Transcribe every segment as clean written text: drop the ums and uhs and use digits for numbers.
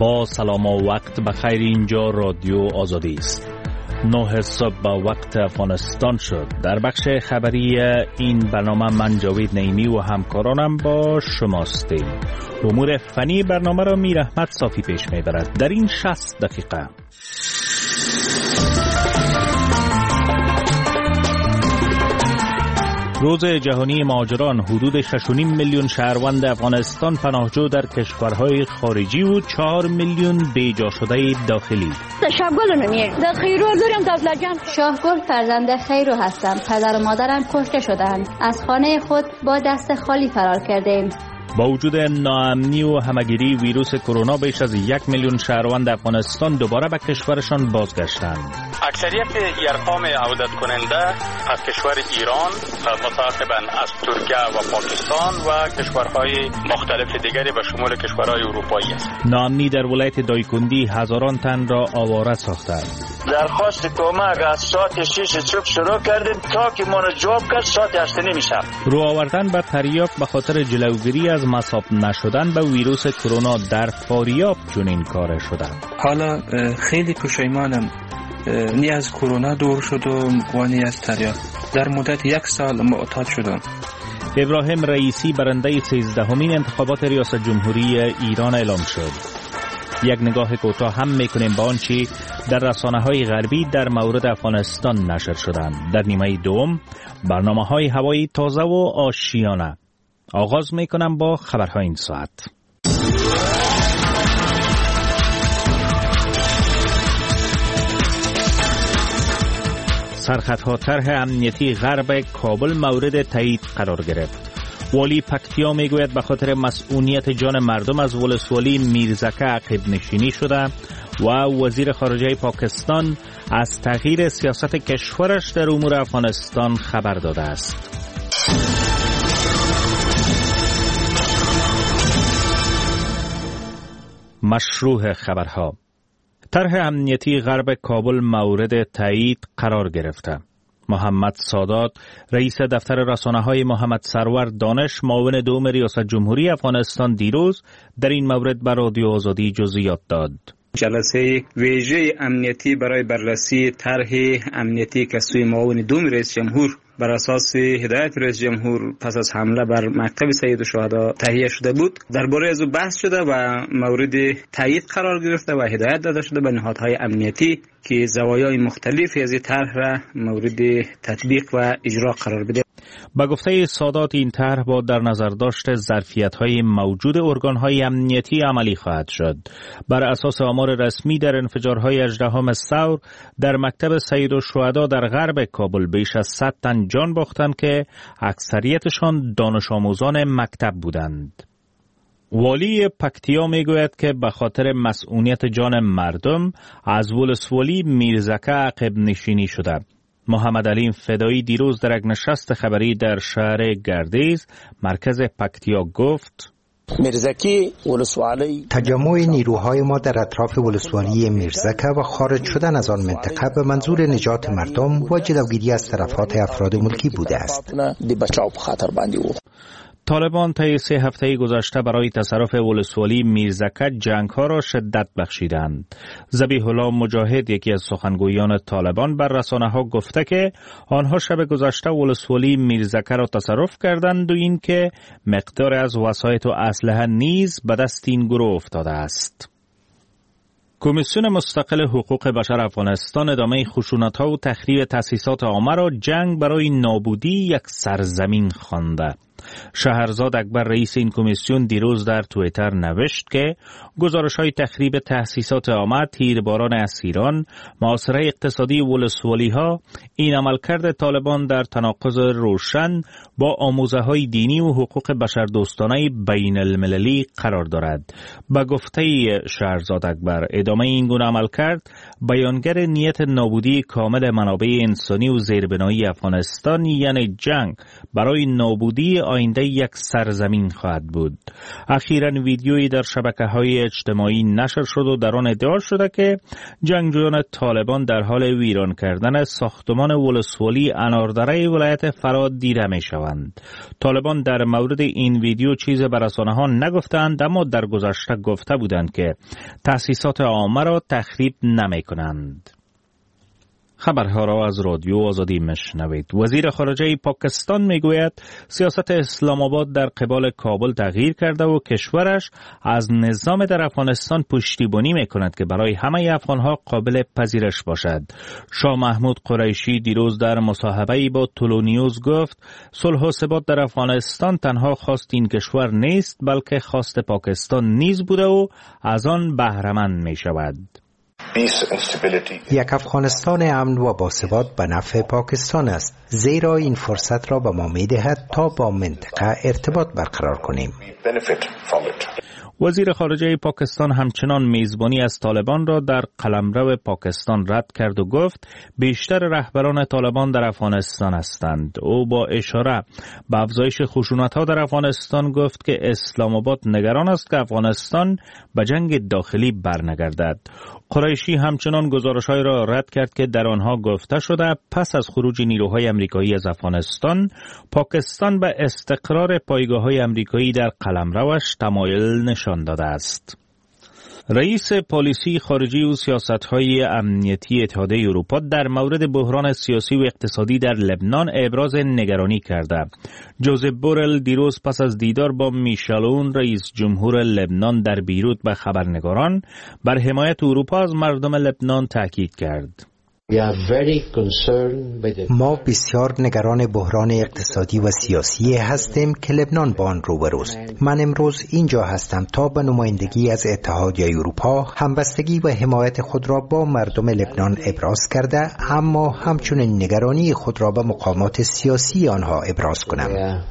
با سلام و وقت بخیر. اینجا رادیو آزادی است. 9 صبح با وقت افغانستان شد. در بخش خبری این برنامه من جاوید نعیمی و همکارانم با شماستیم. امور فنی برنامه را میر احمد صافی پیش میبرد. در این 60 دقیقه روز جهانی مهاجران، حدود 6.5 میلیون شهروند افغانستان پناهجو در کشورهای خارجی و 4 میلیون بیجا شده داخلی. شاهگل نمیه در خیرو دارم دادلا جان. شاهگل فرزند خیرو هستم. پدر و مادرم کشته شدند. از خانه خود با دست خالی فرار کردیم. با وجود ناامنی و همگیری ویروس کرونا، بیش از 1 میلیون شهروند افغانستان دوباره به کشورشان بازگشتند. اکثریت ارقام عودت کننده از کشور ایران متعاقباً از ترکیه و پاکستان و کشورهای مختلف دیگری به شمول کشورهای اروپایی است. ناامنی در ولایت دایکندی هزاران تن را آواره ساختند. درخواست کمک از ساعت 6 صبح شروع کردیم تا که ما را جواب کرد ساعت 8 نمیشه. رو آوردن به تریاک به خاطر جلوگیری از مصاب نشدن به ویروس کرونا در فاریاب چنین کار شده. حالا خیلی پشیمانم، نی از کرونا دور شدم و نی از تریاک. در مدت 1 سال معتاد شدم. ابراهیم رئیسی برنده 13مین انتخابات ریاست جمهوری ایران اعلام شد. یک نگاه کوتاه هم میکنیم به آنچه در رسانه‌های غربی در مورد افغانستان نشر شدند. در نیمه دوم برنامه‌های هوایی تازه و آشیانه. آغاز میکنم با خبرهای این ساعت. سرخطها طرح امنیتی غرب کابل مورد تایید قرار گرفت. والی پکتیا میگوید به خاطر مسئولیت جان مردم از ولسوالی میرزکه عقب نشینی شده و وزیر خارجه پاکستان از تغییر سیاست کشورش در امور افغانستان خبر داده است. مشروع خبرها. طرح امنیتی غرب کابل مورد تایید قرار گرفته. محمد سادات، رئیس دفتر رسانه‌های محمد سرور دانش، معاون دوم ریاست جمهوری افغانستان، دیروز در این مورد به رادیو آزادی جزئیات داد. جلسه ویژه امنیتی برای بررسی طرح امنیتی که سوی معاون دوم رئیس جمهور بر اساس هدایت رئیس جمهور پس از حمله بر مکتب سید الشهدا تهیه شده بود درباره از او بحث شده و مورد تایید قرار گرفته و هدایت داده شده به نهادهای امنیتی که زوایای مختلفی از این طرح را مورد تطبیق و اجرا قرار بده. با گفته سادات این طرح با در نظر داشت ظرفیت‌های موجود ارگان‌های امنیتی عملی خواهد شد. بر اساس آمار رسمی در انفجارهای 18 ثور در مکتب سید الشهدا در غرب کابل بیش از 100 تن جان باختند که اکثریتشان دانش آموزان مکتب بودند. والی پکتیا میگوید که به خاطر مسئولیت جان مردم از ولسوالی میرزکه عقب نشینی شده. محمد علیم فدایی دیروز در یک نشست خبری در شهر گردیز مرکز پکتیا گفت: میرزکی ولسوالی تجمع نیروهای ما در اطراف ولسوالی میرزکه و خارج شدن از آن منطقه به منظور نجات مردم و جلوگیری از تلفات افراد ملکی بوده است. طالبان طی 3 هفته گذشته برای تصرف ولسوالی میرزکه جنگ‌ها را شدت بخشیدند. ذبیح الله مجاهد، یکی از سخنگویان طالبان، بر رسانه‌ها گفته که آنها شب گذشته ولسوالی میرزکه را تصرف کردند و اینکه مقدار از وسایط و اسلحه نیز به دست این گروه افتاده است. کمیسیون مستقل حقوق بشر افغانستان ادامه خشونت‌ها و تخریب تأسیسات عامه را جنگ برای نابودی یک سرزمین خوانده. شهرزاد اکبر، رئیس این کمیسیون، دیروز در توییتر نوشت که گزارش‌های تخریب تأسیسات عامه، تیرباران اسیران، محاصره اقتصادی ولسوالی‌ها، این عملکرد طالبان در تناقض روشن با آموزه‌های دینی و حقوق بشردوستانه بین المللی قرار دارد. به گفته شهرزاد اکبر، ادامه این گونه عملکرد بیانگر نیت نابودی کامل منابع انسانی و زیربنایی افغانستان، یعنی جنگ برای نابودی آینده یک سرزمین خواهد بود. اخیراً ویدیویی در شبکه‌های اجتماعی نشر شد و در آن ادعا شده که جنگجویان طالبان در حال ویران کردن ساختمان ولسوالی اناردره ولایت فرات دیده می‌شوند. طالبان در مورد این ویدیو چیز به رسانه‌ها نگفتند، اما در گذشته گفته بودند که تأسیسات عامه را تخریب نمی‌کنند. خبرها را از رادیو آزادی میشنوید. وزیر خارجه پاکستان میگوید سیاست اسلام آباد در قبال کابل تغییر کرده و کشورش از نظام در افغانستان پشتیبانی میکند که برای همه افغانها قابل پذیرش باشد. شاه محمود قریشی دیروز در مصاحبه‌ای با تولونیوز گفت صلح و ثبات در افغانستان تنها خواست این کشور نیست بلکه خواست پاکستان نیز بوده و از آن بهره‌مند میشود. یک افغانستان امن و باثبات به نفع پاکستان است، زیرا این فرصت را به ما می‌دهد تا با منطقه ارتباط برقرار کنیم. وزیر خارجه پاکستان همچنان میزبانی از طالبان را در قلمرو پاکستان رد کرد و گفت بیشتر رهبران طالبان در افغانستان هستند. او با اشاره به افزایش خشونت‌ها در افغانستان گفت که اسلام آباد نگران است که افغانستان به جنگ داخلی برنگردد. قریشی همچنان گزارش‌های را رد کرد که در آنها گفته شده پس از خروج نیروهای آمریکایی از افغانستان، پاکستان به استقرار پایگاه‌های آمریکایی در قلمروش تمایل نشان داده است. رئیس پالیسی خارجی و سیاست‌های امنیتی اتحادیه اروپا در مورد بحران سیاسی و اقتصادی در لبنان ابراز نگرانی کرده. جوزف بورل دیروز پس از دیدار با میشل رئیس جمهور لبنان در بیروت به خبرنگاران بر حمایت اروپا از مردم لبنان تاکید کرد. ما بسیار نگران بحران اقتصادی و سیاسی هستیم که لبنان با آن روبروست. من امروز اینجا هستم تا به نمایندگی از اتحادیه اروپا همبستگی و حمایت خود را با مردم لبنان ابراز کرده، اما همچنین نگرانی خود را به مقامات سیاسی آنها ابراز کنم.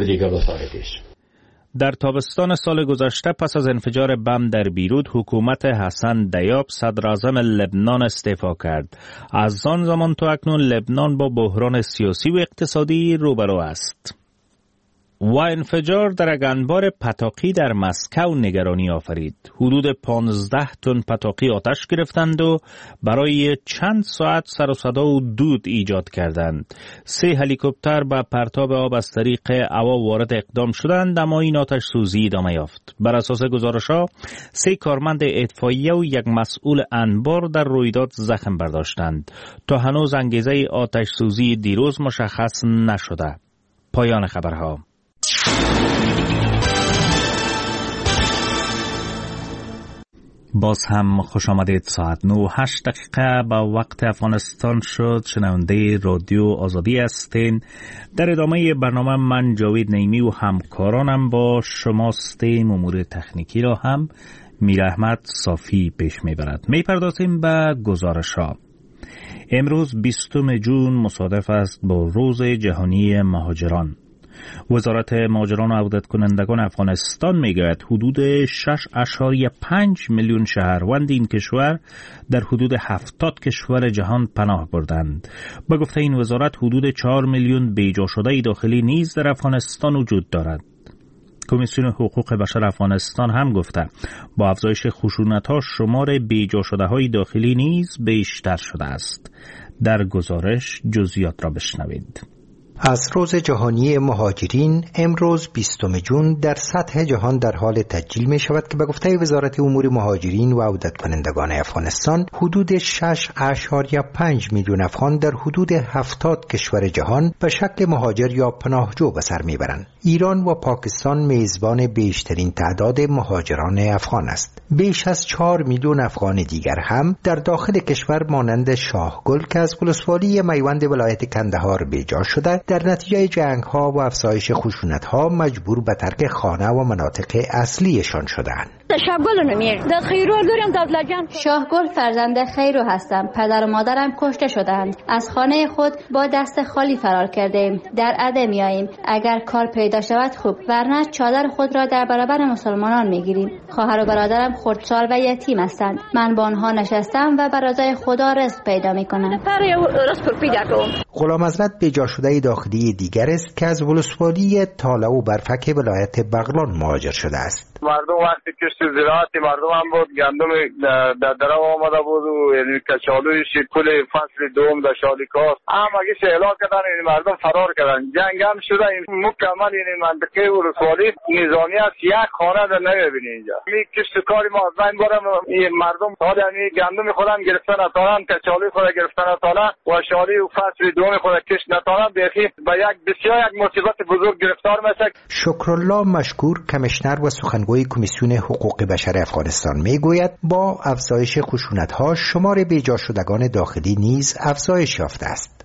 در تابستان سال گذشته پس از انفجار بم در بیروت حکومت حسن دیاب صدراعظم لبنان استعفا کرد. از آن زمان تا اکنون لبنان با بحران سیاسی و اقتصادی روبرو است. و انفجار در یک انبار پتاقی در مسکو نگرانی آفرید. حدود 15 تن پتاقی آتش گرفتند و برای چند ساعت سر و صدا و دود ایجاد کردند. 3 هلیکوپتر با پرتاب آب از طریق هوا وارد اقدام شدند، اما این آتش سوزی ادامه یافت. بر اساس گزارش‌ها 3 کارمند اطفائیه و 1 مسئول انبار در رویداد زخم برداشتند. تا هنوز انگیزه آتش سوزی دیروز مشخص نشده. پایان خبرها. باز هم خوش آمدید. ساعت 9:08 به وقت افغانستان شد. شنونده رادیو آزادی هستین. در ادامه برنامه من جاوید نیمی و همکارانم با شماستیم. امور تکنیکی را هم میر احمد صافی پیش میبرد. میپردازیم به گزارش ها. امروز 20 جون مصادف است با روز جهانی مهاجران. وزارت مهاجران و عودت کنندگان افغانستان میگوید حدود 6.5 میلیون شهروند این کشور در حدود 70 کشور جهان پناه بردند. به گفته این وزارت حدود 4 میلیون بیجا شده داخلی نیز در افغانستان وجود دارد. کمیسیون حقوق بشر افغانستان هم گفته با افزایش خشونت‌ها شمار بیجا شده های داخلی نیز بیشتر شده است. در گزارش جزئیات را بشنوید. از روز جهانی مهاجرین امروز 20 جون در سطح جهان در حال تسجیل می شود که به گفته وزارت امور مهاجرین و عودت کنندگان افغانستان حدود 6.5 میلیون افغان در حدود 70 کشور جهان به شکل مهاجر یا پناهجو به سر می برند. ایران و پاکستان میزبان بیشترین تعداد مهاجران افغان است. بیش از 4 میلیون افغان دیگر هم در داخل کشور مانند شاهگل که از ولسوالی میوند ولایت کندهار بیجا شده در نتیجه جنگ‌ها و افزایش خشونت‌ها مجبور به ترک خانه و مناطق اصلیشان شدند. شاهگل نمیر در خیرو داریم دادلجان. شاهگل فرزند خیرو هستم. پدر و مادرم کشته شدند. از خانه خود با دست خالی فرار کردیم. در عده میاییم. اگر کار پیدا شود خوب، ورنه چادر خود را در برابر مسلمانان میگیریم. خواهر و برادرم خردسال و یتیم هستند. من با آنها نشستم و برای خدا رزق پیدا میکنم. غلام حضرت به جا شده داخلی دیگر است که از ولسوالی تاله و برفک ولایت بغلان مهاجر شده است. مردم وقتی کشت زراعتی مردم هم بود، گندم در درو آمده بود و یعنی کچالوی کل فصل دوم در شالیکاست هم اگه شهلا کردن، یعنی مردم فرار کردن، جنگ هم شده. مکمل یعنی منطقه ولسوالی نظامی است، یک خانه در نمیبینی اینجا. می کشت کاری ما از بین برم، مردم حال یعنی گندم خودم گرفتن اتارن، کچالوی خود گرفتن اتارن و شالی و فصل دوم خود کشت نتارن، بخی با یک بسیار یک مصیبت بزرگ گرفتار میشه. شکرالله مشکور کمیشنر و سخنگوی کمیسیون حقوق بشر افغانستان میگوید با افزایش خشونت‌ها شمار بیجا شدگان داخلی نیز افزایش یافته است.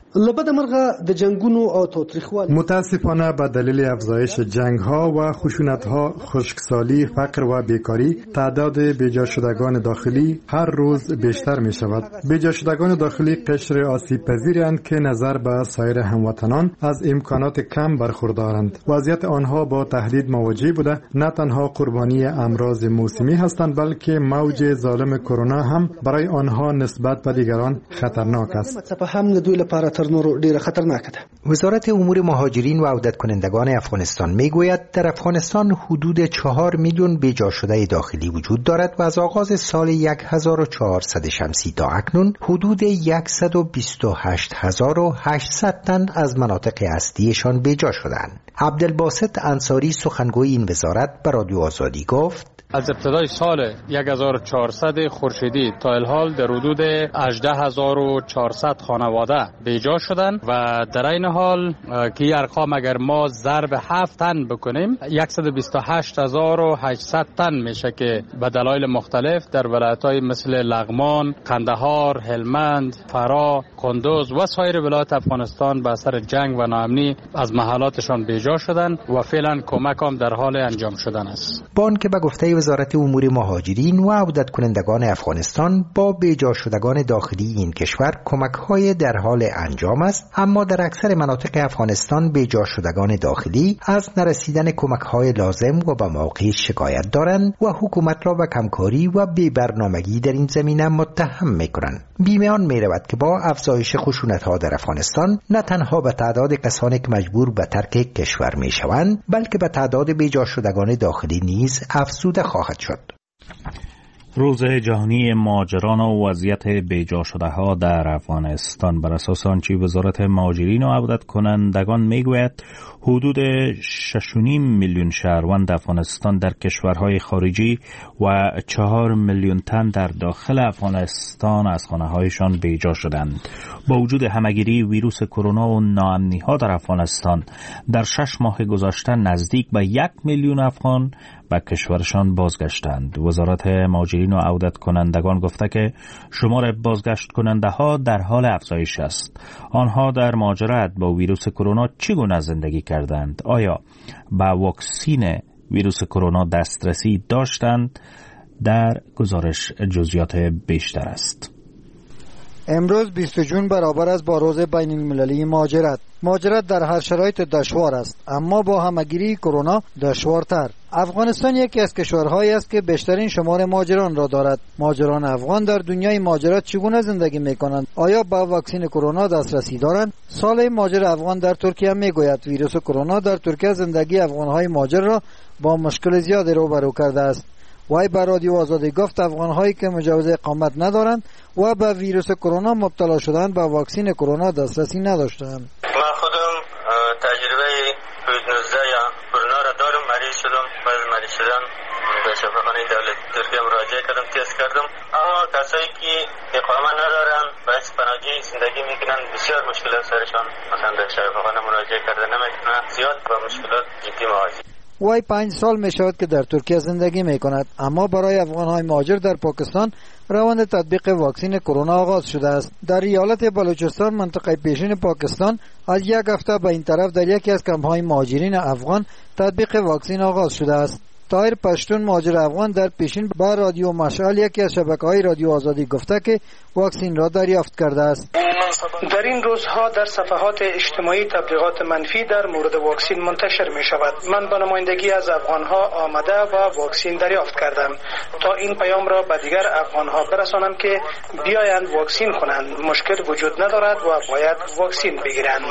متاسفانه به دلیل افزایش جنگ‌ها و خشونت‌ها، خشکسالی، فقر و بیکاری، تعداد بیجا شدگان داخلی هر روز بیشتر می‌شود. بیجا شدگان داخلی قشر آسیب پذیرند که نظر به سایر هموطنان از امکانات کم برخوردارند. وضعیت آنها با تهدید مواجه بوده، نه تنها قربانی امراض موسمی هستند بلکه موج ظالم کرونا هم برای آنها نسبت به دیگران خطرناک است. وزارت امور مهاجرین و عودت کنندگان افغانستان میگوید در افغانستان حدود 4 میلیون بیجا شده داخلی وجود دارد و از آغاز سال 1400 شمسی تا اکنون حدود 128800 تن از مناطق اصلیشان بیجا شدند. عبدالباسط انصاری سخنگوی این وزارت به رادیو آزادی گفت: از ابتدای سال 1400 خورشیدی تا الحال در حدود 18400 خانواده بیجا شدند و در این حال که ارقام اگر ما ضرب 7 تن بکنیم 128800 تن میشه که به دلایل مختلف در ولایت‌های مثل لغمان، قندهار، هلمند، فرا، کندوز و سایر ولایات افغانستان به اثر جنگ و ناامنی از محلاتشان بیجا شدند و فعلا کمک هم در حال انجام شدن است. بان که به گفته وزارت امور مهاجرین و عودت کنندگان افغانستان با بیجا شدگان داخلی این کشور کمک‌های در حال انجام است، اما در اکثر مناطق افغانستان بیجا شدگان داخلی از نرسیدن کمک‌های لازم و به موقع شکایت دارند و حکومت را به کمکاری و بی‌برنامگی در این زمینه متهم می‌کنند. بیمیان می‌رود که با افزایش خشونت‌ها در افغانستان نه تنها به تعداد کسانی که مجبور به ترک کشور می‌شوند بلکه به تعداد بیجا شدگان داخلی نیز افزوده خواهد شد. روز جهانی مهاجران و وضعیت بیجا شده ها در افغانستان بر اساس آنچه وزارت مهاجرین و عودت کنندگان میگوید حدود 6.5 میلیون شهروند افغانستان در کشورهای خارجی و 4 میلیون تن در داخل افغانستان از خانه‌هایشان بیجا شدند. با وجود همگیری ویروس کرونا و ناامنی‌ها در افغانستان در 6 ماه گذشته نزدیک به 1 میلیون افغان به کشورشان بازگشتند. وزارت مهاجرین و عودت کنندگان گفته که شمار بازگشت کننده ها در حال افزایش است. آنها در مهاجرت با ویروس کرونا چگونه زندگی کردند؟ آیا به واکسین ویروس کرونا دسترسی داشتند؟ در گزارش جزئیات بیشتر است. امروز 20 جون برابر است با روز بین المللی مهاجرت. مهاجرت در هر شرایط دشوار است، اما با همگیری کرونا دشوارتر. افغانستان یکی از کشورهایی است که بیشترین شمار مهاجران را دارد. مهاجران افغان در دنیای مهاجرت چگونه زندگی می‌کنند؟ آیا با واکسن کرونا دسترسی دارند؟ صالح مهاجر افغان در ترکیه میگوید ویروس کرونا در ترکیه زندگی افغان‌های مهاجر را با مشکل زیادی روبرو کرده است. وای بر رادیو آزادی گفت افغان‌هایی که مجوز اقامت ندارند و به ویروس کرونا مبتلا شدند با واکسن کرونا دسترسی نداشتند. من خودم تجربه کووید 19 یا کرونا را دارم، مریض شدم. بعد از مریض شدن به شفاخانه دولت ترکیه مراجعه کردم، تست کردم. اما کسایی که اقامت ندارن و پناهجویی زندگی میکنن بسیار مشکلات سرشان، مثلا در شفاخانه مراجعه کردن نمیتونن، زیاد با مشکلات جدی مواجه. وای 5 سال می شود که در ترکیه زندگی می کند، اما برای افغان‌های مهاجر در پاکستان روند تطبیق واکسن کرونا آغاز شده است. در ایالت بلوچستان منطقه پیشین پاکستان از یک هفته به این طرف در یکی از کمپ‌های مهاجرین افغان تطبیق واکسن آغاز شده است. طاهر پشتون مهاجر افغان در پیشین با رادیو مشعل یکی از شبکه‌های رادیو آزادی گفته که واکسن را دریافت کرده است. در این روزها در صفحات اجتماعی تبلیغات منفی در مورد واکسن منتشر می شود. من به نمایندگی از افغانها آمده و واکسن دریافت کردم تا این پیام را به دیگر افغانها برسانم که بیایند واکسن کنند. مشکل وجود ندارد و باید واکسن بگیرند.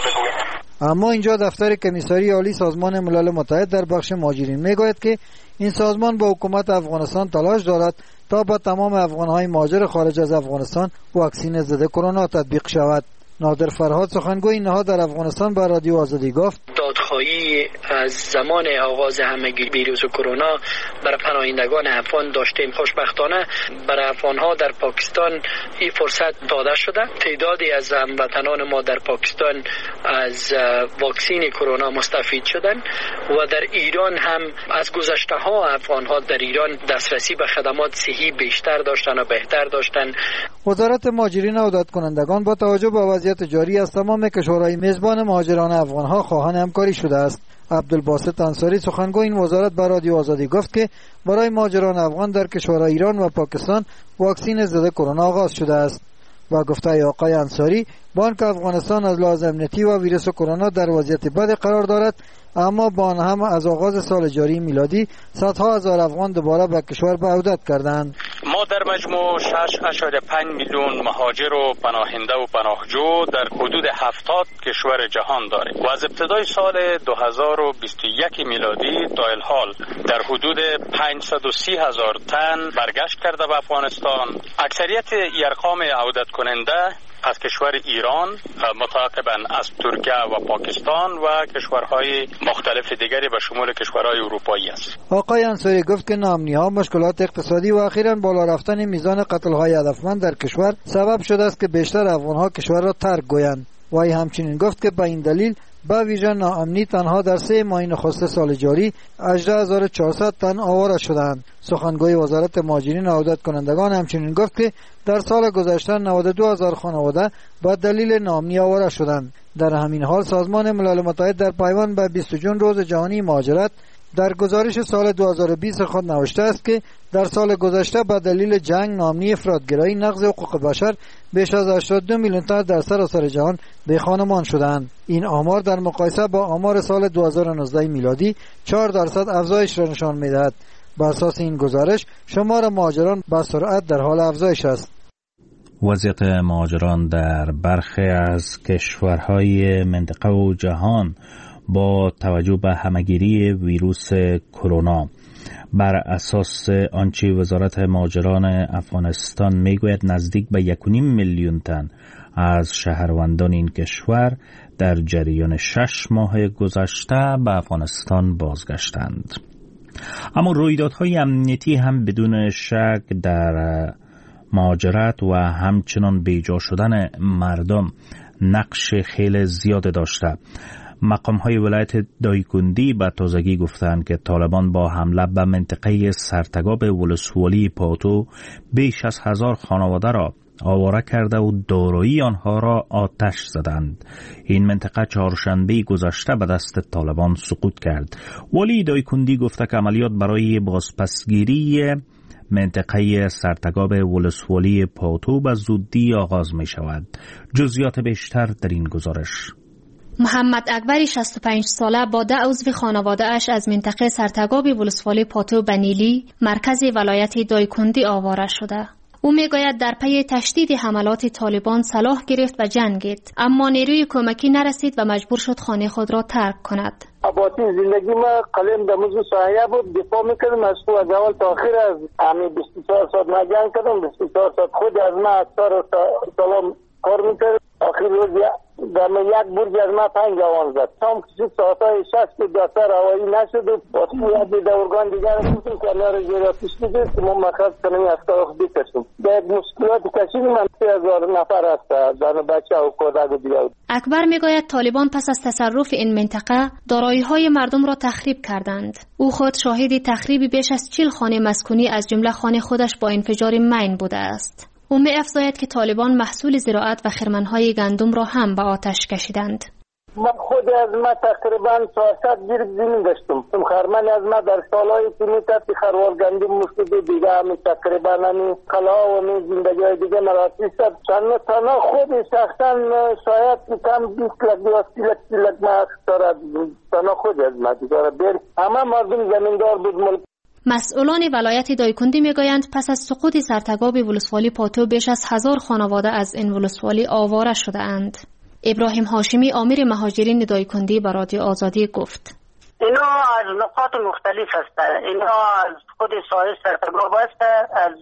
اما اینجا دفتر کمیساری عالی سازمان ملل متحد در بخش مهاجرین میگوید که این سازمان با حکومت افغانستان تلاش دارد تا با تمام افغانهای مهاجر خارج از افغانستان واکسن ضد کرونا تطبیق شود. نادر فرهاد سخنگوی نهاد در افغانستان به رادیو آزادی گفت دادخواهی از زمان آغاز همگی ویروس کرونا برای پناهندگان افغان داشتیم. خوشبختانه برای افغانها در پاکستان این فرصت داده شده. تعدادی از هموطنان ما در پاکستان از واکسن کرونا مستفید شدن و در ایران هم از گذشته ها افغانها در ایران دسترسی به خدمات صحی بیشتر داشتن و بهتر داشتن. وزارت مهاجرین و عودت کنندگان با توجه به وضعیت جاری از تمام کشورهای میزبان مهاجران افغانها خواهان همکاری شده است. عبدالباسط انصاری سخنگوی این وزارت به رادیو آزادی گفت که برای مهاجران افغان در کشورهای ایران و پاکستان واکسن ضد کرونا آغاز شده است. و گفته آقای انصاری بانک افغانستان از لحاظ امنیتی و ویروس کرونا در وضعیت بد قرار دارد، اما با آن هم از آغاز سال جاری میلادی صدها هزار افغان دوباره به کشور به عودت کردند. ما در مجموع 6.5 میلیون مهاجر و پناهنده و پناهجو در حدود 70 کشور جهان داریم و از ابتدای سال 2021 میلادی تا الحال در حدود 530,000 تن برگشت کرده به افغانستان. اکثریت ارقام عودت کننده از کشور ایران متعاقباً از ترکیه و پاکستان و کشورهای مختلف دیگری به شمول کشورهای اروپایی است. آقای انصاری گفت که ناامنی‌ها، مشکلات اقتصادی و اخیراً بالا رفتن میزان قتل‌های هدفمند در کشور سبب شده است که بیشتر افغان‌ها کشور را ترک گویند. و همچنین گفت که به این دلیل با ویژه ناامنی تنها در 3 ماه نخست سال جاری 18400 تن آواره شدند. سخنگوی وزارت مهاجرین و عودت کنندگان همچنین گفت که در سال گذشته 92000 خانواده با دلیل ناامنی آواره شدند. در همین حال سازمان ملل متحد در پیوند به 20 جون روز جهانی مهاجرت در گزارش سال 2020 خود نوشته است که در سال گذشته به دلیل جنگ، ناامنی، افراطگرایی، نقض حقوق بشر بیش از 82 میلیون تن در سراسر جهان بی خانمان شدند. این آمار در مقایسه با آمار سال 2019 میلادی 4% افزایش را نشان می‌دهد. بر اساس این گزارش شمار مهاجران با سرعت در حال افزایش است. وضعیت مهاجران در برخی از کشورهای منطقه و جهان با توجه به همگیری ویروس کرونا بر اساس آنچه وزارت مهاجران افغانستان میگوید نزدیک به 1.5 میلیون تن از شهروندان این کشور در جریان 6 ماه گذشته به افغانستان بازگشتند. اما رویدادهای امنیتی هم بدون شک در مهاجرت و همچنان بیجا شدن مردم نقش خیلی زیاد داشته. مقام‌های ولایت دایکندی به تازگی گفتند که طالبان با حمله به منطقه سرتگاب ولسوالی پاتو بیش از 1000 خانواده را آواره کرده و دارایی آنها را آتش زدند. این منطقه چهارشنبه گذشته به دست طالبان سقوط کرد. ولی دایکندی گفته که عملیات برای بازپسگیری منطقه سرتگاب ولسوالی پاتو به زودی آغاز می شود. جزئیات بیشتر در این گزارش. محمد اکبر 65 ساله با 10 عضو خانواده اش از منطقه سرتگاب ولسوالی پاتو به نیلی مرکز ولایت دایکندی آواره شده. او میگوید در پی تشدید حملات طالبان سلاح گرفت و جنگید، اما نیروی کمکی نرسید و مجبور شد خانه خود را ترک کند. آبادی زندگی ما قلم در موضوع سایه بود، دفاع میکردم از تو از اول تا آخر. از همین 24 ساعت ما جنگ کردم، 24 ساعت خود از ما اکثر سلام کار میکرد. آخر روز در من یک برج از ما 5 جوان زد. تام کسی ساعتهای 6 که دفتر هوایی نشد و واسه یک دورگان دیگر بودیم که الان را زیر آتش می‌گرفت که ما مخصوص کنیم از طرف بکشیم. در مشکلات کشید من 3000 نفر هست زن و بچه و کودک و دیگر. اکبر میگوید طالبان پس از تصرف این منطقه دارایی‌های مردم را تخریب کردند. او خود شاهد تخریب بیش از 40 خانه مسکونی از جمله خانه خودش با انفجار مین بوده است. او می افزاید که طالبان محصول زراعت و خرمنهای گندم را هم به آتش کشیدند. من خود از ما تقریبا 400 گیر زمین داشتم. خرمن از ما در سالهای که میتد خروارگندی مفید دیگه همین تقریبا همین کلا و همین زندگی های دیگه مراتی شد. تنها خود شخصا شاید کم 20 لک یا 30 لک ما اختارد. تنها خود از ما دیگه بیر همه مردم زمیندار بود. ملک مسئولان ولایت دایکندی میگویند پس از سقوط سرتگاب ولسوالی پاتو بیش از 1000 خانواده از این ولسوالی آواره شده اند. ابراهیم هاشمی امیر مهاجرین دایکندی به رادیو آزادی گفت: اینا از نقاط مختلف هستند. اینا از خود ساحل سرتگاب است، از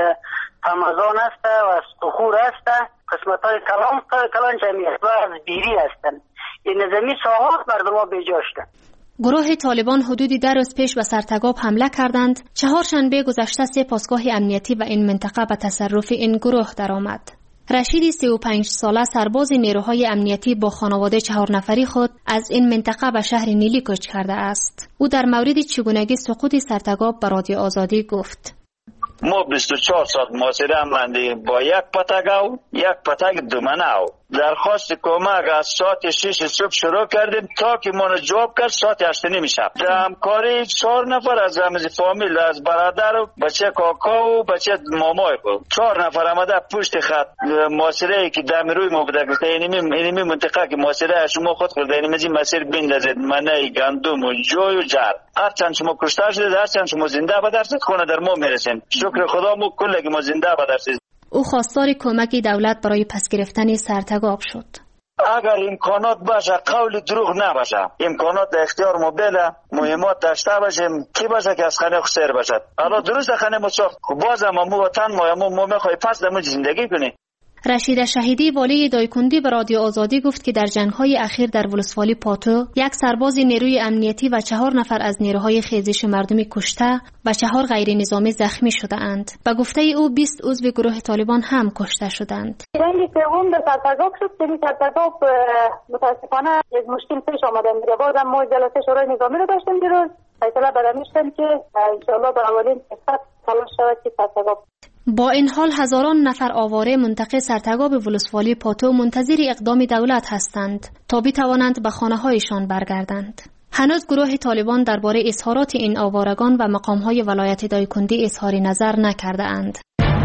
تمازان است و از تخور است، قسمت‌های کلان جمعی است و از بیری هستند. این نظامی ساحات مردم ها بیجا شدند. گروه طالبان حدودی 10 روز پیش به سرتگاب حمله کردند. چهارشنبه گذشته 3 پاسگاه امنیتی و این منطقه به تصرف این گروه درآمد. رشید 35 ساله سرباز نیروهای امنیتی با خانواده 4 نفری خود از این منطقه به شهر نیلی کوچ کرده است. او در مورد چگونگی سقوط سرتگاب به رادیو آزادی گفت: ما 24 ساعت محاصره ماندیم با یک پتک یک پتک دومنه. درخواست کمک از ساعت 6 صبح شروع کردیم تا که ما جواب کرد ساعت 8 نیم شب. در همکاری 4 نفر از رمز فامیل، از برادر و بچه کاکا و بچه مامای بود. 4 نفر آمده پشت خط محاصره که دم روی ما بوده گفته اینمی منطقه که محاصره شما خود کرده اینمی مسیر بندازید منه گندم و جوی و جر. هرچند شما کشته شده هرچند شما زنده بدرسید خونه در ما میرسیم. شکر خدا مو کله که ما زنده بدرسید. او خواستار کمک دولت برای پس گرفتن سرتگاب شد. اگر امکانات باشه، قول دروغ نباشه، امکانات در اختیار ما بله، مهمات داشته باشیم کی باشه که از خانه خسر باشد. حالا درست خانه ما ساخت، باز هم مو وطن ما میخوای پس دمو زندگی کنی. رشید شهیدی والی دایکندی به رادیو آزادی گفت که در جنگ‌های اخیر در ولسوالی پاتو 1 سرباز نیروی امنیتی و 4 نفر از نیروهای خیزش مردمی کشته و 4 غیر نظامی زخمی شده اند. به گفته او 20 عضو گروه طالبان هم کشته شدند. جنگ سوم در سرتگاب شد که سرتگاب متاسفانه یک مشکل پیش آمده. میگه بازم ما جلسه شورای نظامی رو داشتیم دیروز. فیصله برآمد که ان شاءالله در اولین فرصت تلاش شود که سرتگاب. با این حال هزاران نفر آواره منطقه سرتگاب ولسوالی پاتو منتظر اقدام دولت هستند تا بتوانند به خانه‌هایشان برگردند. هنوز گروه طالبان درباره اظهارات این آوارگان و مقام‌های ولایت دایکندی اظهار نظر نکرده اند.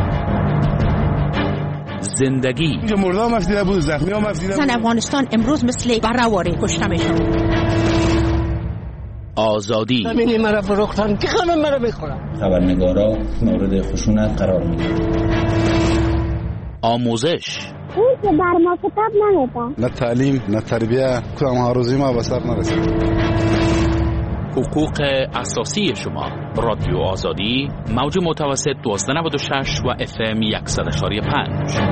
زندگی مردم مفیده بود، زخمی ها مفیده بود. افغانستان امروز مثل بره‌واره کشته میشد. آزادی همینی مرا فروختن که خانم مرا بخورم. خبرنگارا مورد خشونت قرار میگیرن. آموزش اون که بر ما کتاب نمیده. نه تعلیم نه تربیه کدام ها روزی ما به سر نرسید. حقوق اساسی شما. رادیو آزادی موج متوسط 1296 و FM 100.5.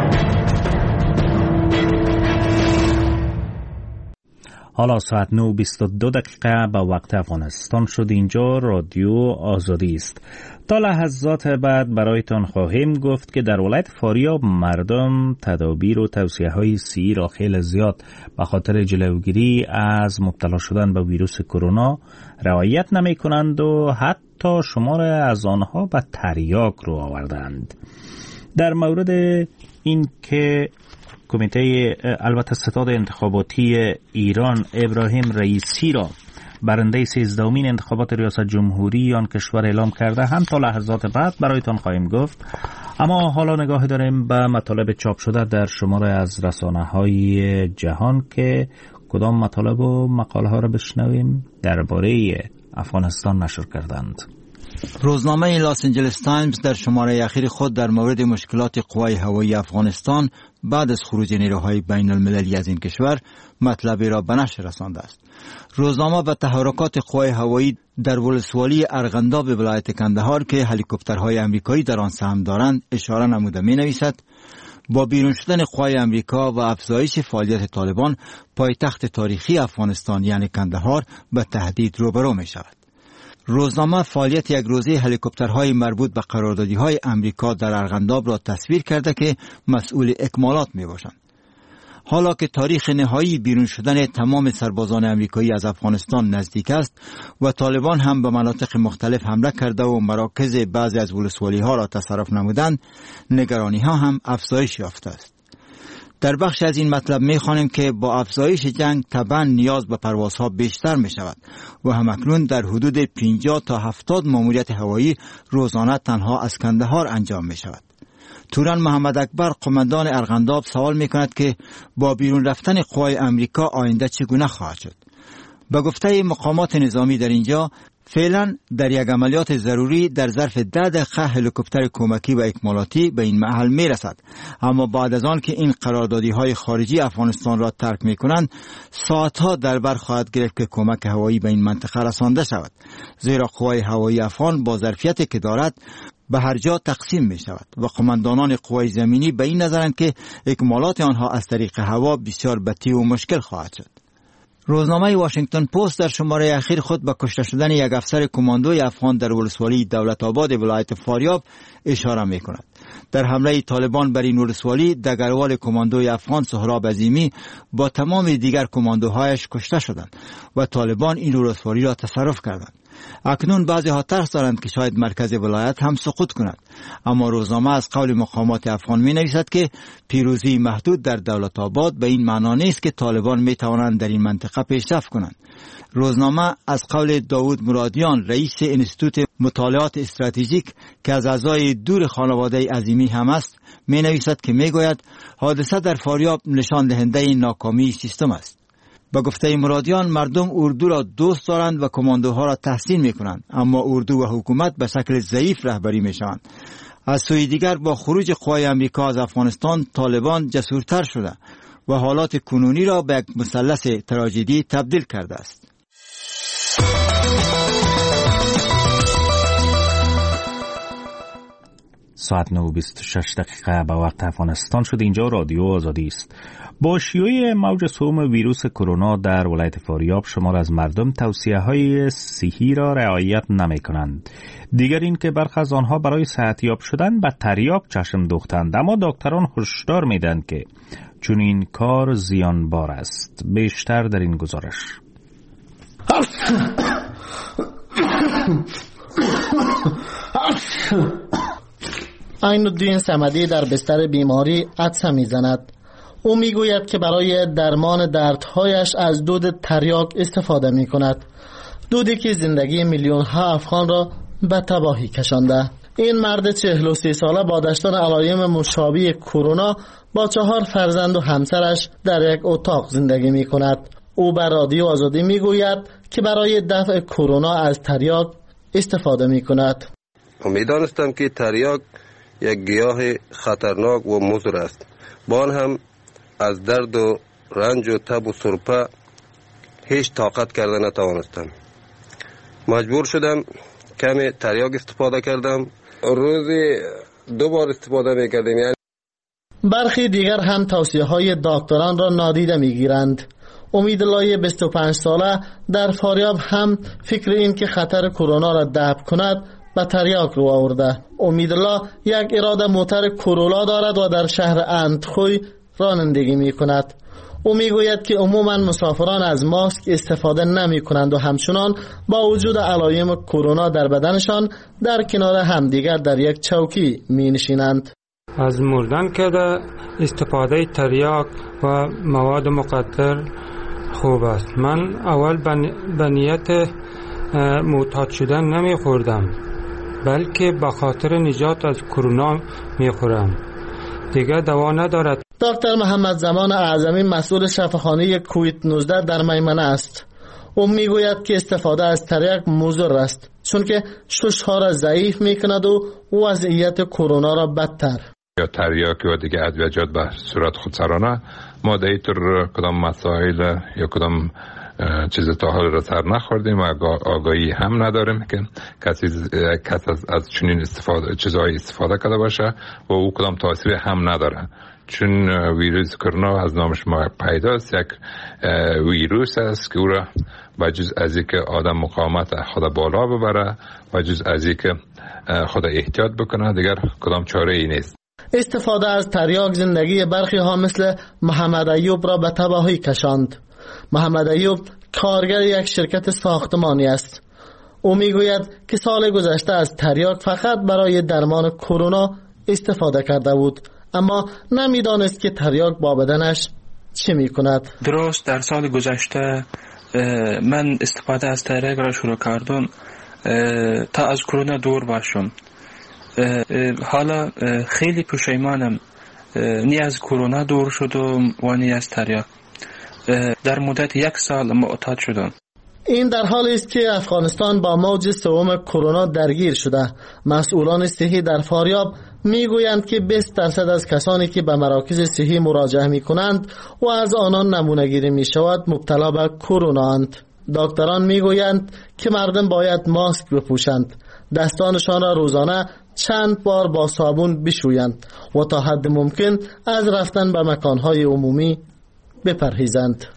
حالا ساعت 9:22 به وقت افغانستان شد. اینجا رادیو آزادی است. تا لحظات بعد برایتان خواهیم گفت که در ولایت فاریاب مردم تدابیر و توصیه‌های صحی را خیلی زیاد به خاطر جلوگیری از مبتلا شدن به ویروس کرونا رعایت نمی‌کنند و حتی شمار از آنها به تریاک رو آوردند. در مورد این که کمیته البته ستاد انتخاباتی ایران ابراهیم رئیسی را برنده 13مین انتخابات ریاست جمهوری آن کشور اعلام کرده هم تا لحظات بعد برایتان خواهیم گفت. اما حالا نگاه داریم به مطالب چاپ شده در شماره از رسانه‌های جهان که کدام مطالب و مقاله ها را بشنویم درباره افغانستان نشر کردند. روزنامه لاس آنجلس تایمز در شماره اخیر خود در مورد مشکلات قوای هوایی افغانستان بعد از خروج نیروهای بین المللی از این کشور مطلبی را به نشر رسانده است. روزنامه به تحرکات قوای هوایی در ولسوالی ارغنداب ولایت کندهار که هلیکوپترهای امریکایی در آن سهم دارند اشاره نموده می نویسد: با بیرون شدن قوای امریکا و افزایش فعالیت طالبان، پایتخت تاریخی افغانستان یعنی کندهار به تهدید روبرو می شود. روزنامه فعالیت یک روزه هلیکوپترهای مربوط به قراردادی‌های امریکا در ارغنداب را تصویر کرده که مسئول اکمالات میباشند. حالا که تاریخ نهایی بیرون شدن تمام سربازان امریکایی از افغانستان نزدیک است و طالبان هم به مناطق مختلف حمله کرده و مراکز بعضی از ولسوالی‌ها را تصرف نمودند، نگرانی‌ها هم افزایش یافته است. در بخش از این مطلب می‌خوانیم که با افزایش جنگ طبعا نیاز به پروازها بیشتر می‌شود و همکنون در حدود 50 تا 70 ماموریت هوایی روزانه تنها از کندهار انجام می‌شود. توران محمد اکبر قماندان ارغنداب سوال می‌کند که با بیرون رفتن قوای امریکا آینده چگونه خواهد شد. به گفته مقامات نظامی در اینجا فعلا در یک عملیات ضروری در ظرف 10 دقیقه هلیکوپتر کمکی و اکمالاتی به این محل میرسد، اما بعد از آن که این قراردادی‌های خارجی افغانستان را ترک میکنند ساعتها در بر خواهد گرفت که کمک هوایی به این منطقه رسانده شود، زیرا قوای هوایی افغان با ظرفیتی که دارد به هر جا تقسیم می شود و قماندانان قوای زمینی به این نظرند که اکمالات آنها از طریق هوا بسیار بطیء و مشکل خواهد شد. روزنامه واشنگتن پست در شماره اخیر خود به کشته شدن یک افسر کماندوی افغان در ولسوالی دولت آباد ولایت فاریاب اشاره می کند. در حمله طالبان بر این ولسوالی دگروال کماندوی افغان سهراب عظیمی با تمام دیگر کماندوهایش کشته شدند و طالبان این ولسوالی را تصرف کردند. اکنون بعضی ها ترس دارند که شاید مرکز ولایت هم سقوط کند، اما روزنامه از قول مقامات افغان می نویسد که پیروزی محدود در دولت آباد به این معنا نیست که طالبان می توانند در این منطقه پیشرفت کنند. روزنامه از قول داود مرادیان رئیس انستیتوت مطالعات استراتژیک که از اعضای دور خانواده عظیمی هم است می نویسد که می گوید حادثه در فاریاب نشان دهنده ناکامی سیستم است. با گفته مرادیان مردم اردو را دوست دارند و کماندوها را تحسین می کنند، اما اردو و حکومت به شکل ضعیف رهبری می شوند. از سوی دیگر با خروج قوای امریکا از افغانستان طالبان جسورتر شده و حالات کنونی را به یک مثلث تراژدی تبدیل کرده است. ساعت 9:26 به وقت افغانستان شد. اینجا رادیو آزادی است. با شیوع موج سوم ویروس کرونا در ولایت فاریاب شمار از مردم توصیه‌های صحی را رعایت نمی‌کنند. دیگر این که برخی از آنها برای صحتیاب شدن به تریاک چشم دوختند، اما دکتران هشدار می‌دهند که چون این کار زیانبار است. بیشتر در این گزارش. عین‌الدین صمدی در بستر بیماری عطسه می‌زند. او میگوید که برای درمان دردهایش از دود تریاک استفاده می‌کند، دودی که زندگی میلیون‌ها افغان را به تباهی کشانده. این مرد 43 ساله با داشتن علائم مشابه کرونا با 4 فرزند و همسرش در یک اتاق زندگی می‌کند. او بر رادیو آزادی میگوید که برای دفع کرونا از تریاک استفاده می‌کند. می‌دانستم که تریاک یک گیاه خطرناک و مضر است. با آن هم از درد و رنج و تب و سرپه هیچ طاقت کرده نتوانستم. مجبور شدم کمی تریاک استفاده کردم. روزی 2 بار استفاده میکردیم. یعنی برخی دیگر هم توصیه های دکتران را نادیده میگیرند. امیدالله 25 ساله در فاریاب هم فکر این که خطر کرونا را دفع کند به تریاک رو آورده. امیدالله یک اراده موتر کرولا دارد و در شهر اندخوی رانندگی می کند. او می گوید که عموما مسافران از ماسک استفاده نمی کنند و همچنان با وجود علائم کرونا در بدنشان در کنار همدیگر در یک چوکی می نشینند. از مردن که استفاده تریاک و مواد مقطر خوب است. من اول به نیت معتاد شدن نمی خوردم، بلکه به خاطر نجات از کرونا می خورم. دیگه دوا ندارد. دکتر محمد زمان اعظمی مسئول شفاخانه کووید 19 در میمنه است. او میگوید که استفاده از تریاک مضر است، چون که شش‌ها را ضعیف میکند و وضعیت کرونا را بدتر. یا تریاک و دیگه ادویجات به صورت خودسرانه ما در اینطور کدام مسائل یا کدام چیز تا حال را سر نخوردیم و آگاهی هم نداریم که کس از چنین چیزهای استفاده کرده باشه و او کدام تاثیر هم نداره. چون ویروس کرونا از نامش ما پیداست، یک ویروس است که او را بجز از اینکه آدم مقاومت خود بالا ببره، بجز از اینکه خود احتیاط بکنه، دیگر کدام چاره ای نیست. استفاده از تریاک زندگی برخی ها مثل محمد ایوب را به تباهی کشاند. محمد ایوب کارگر یک شرکت ساختمانی است. او میگوید که سال گذشته از تریاک فقط برای درمان کرونا استفاده کرده بود، اما نمیدانست که تریاک با بدنش چه میکند. درست در سال گذشته من استفاده از تریاک را شروع کردم تا از کرونا دور باشم. حالا خیلی پشیمانم، نی از کرونا دور شدم و نی از تریاک. در مدت 1 سال معتاد شدم. این در حالی است که افغانستان با موج سوم کرونا درگیر شده. مسئولان صحی در فاریاب میگویند که 20% از کسانی که به مراکز صحی مراجعه میکنند و از آنان نمونه گیری می شود مبتلا به کرونا اند. دکتران میگویند که مردم باید ماسک بپوشند، دستانشان را روزانه چند بار با صابون بشویند و تا حد ممکن از رفتن به مکانهای عمومی بپرهیزند.